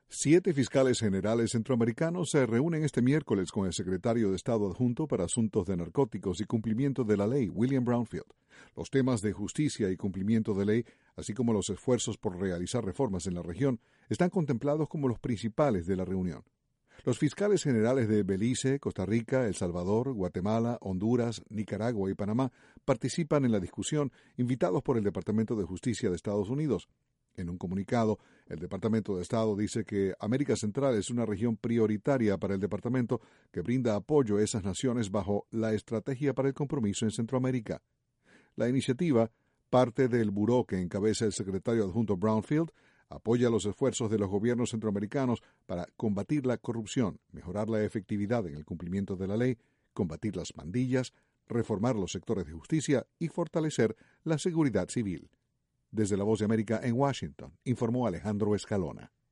7 fiscales generales centroamericanos se reúnen este miércoles con el secretario de Estado adjunto para Asuntos de Narcóticos y Cumplimiento de la Ley, William Brownfield. Los temas de justicia y cumplimiento de ley, así como los esfuerzos por realizar reformas en la región, están contemplados como los principales de la reunión. Los fiscales generales de Belice, Costa Rica, El Salvador, Guatemala, Honduras, Nicaragua y Panamá participan en la discusión, invitados por el Departamento de Justicia de Estados Unidos. En un comunicado, el Departamento de Estado dice que América Central es una región prioritaria para el departamento que brinda apoyo a esas naciones bajo la Estrategia para el Compromiso en Centroamérica. La iniciativa, parte del buró que encabeza el secretario adjunto Brownfield, apoya los esfuerzos de los gobiernos centroamericanos para combatir la corrupción, mejorar la efectividad en el cumplimiento de la ley, combatir las pandillas, reformar los sectores de justicia y fortalecer la seguridad civil. Desde La Voz de América en Washington, informó Alejandro Escalona.